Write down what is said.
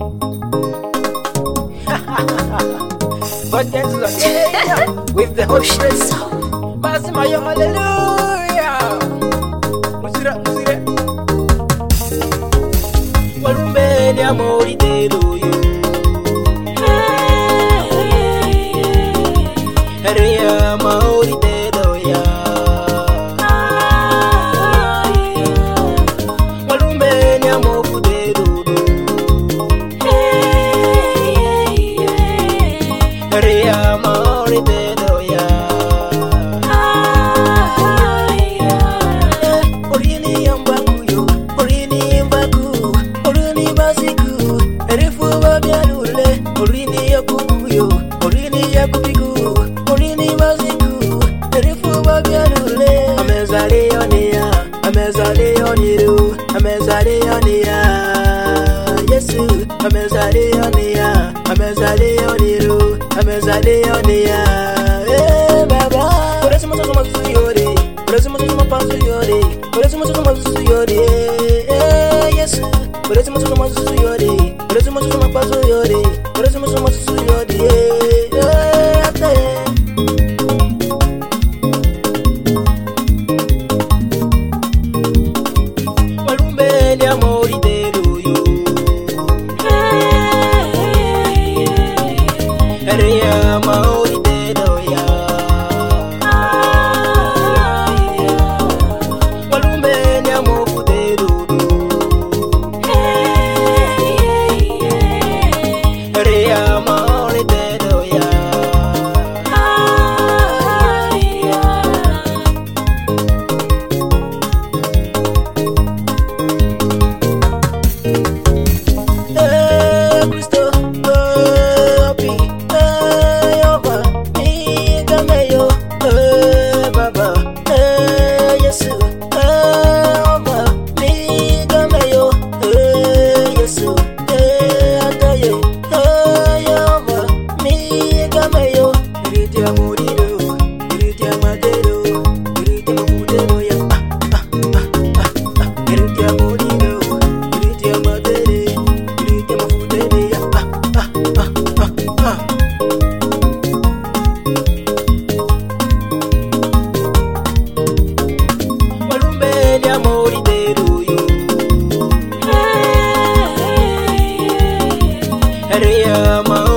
God gets us with the Holy Spirit. Pass my hallelujah. Musira, musira. Walumbeni amori deluyo. Ria maori deluya. Walumbeni amofu deluyo. Ria maori deluya. Orini yambakuyo, orini yambaku, orini basiku, erifu babialule, orini yakukuyo, orini yakupiku, orini basiku, erifu babialule. Amezalionia, amezalioniru, amezalionia, Yesu, amezalionia, amezalioniru, amezalionia. Baba, por eso me somos suyore, por eso me somos paso yore, por eso me somos suyore, Yesu, por eso me somos suyore, por eso me somos paso yore, por eso me somos suyore, Walumbeni amori deluyo, Ria maori deluya. Walumbeni amofu deluyo, Ria maori deluya. Cristo, opi, Yehova, mi gameyo, Baba, Yesu, Yehova, mi gameyo, Yesu, ataye, Yehova, mi gameyo, iriti amoriro, iriti amadero, iriti amudero ya, iriti amoriro, iriti amadere, iriti amudere ya, Walumbeni amori deluyo, Ria maori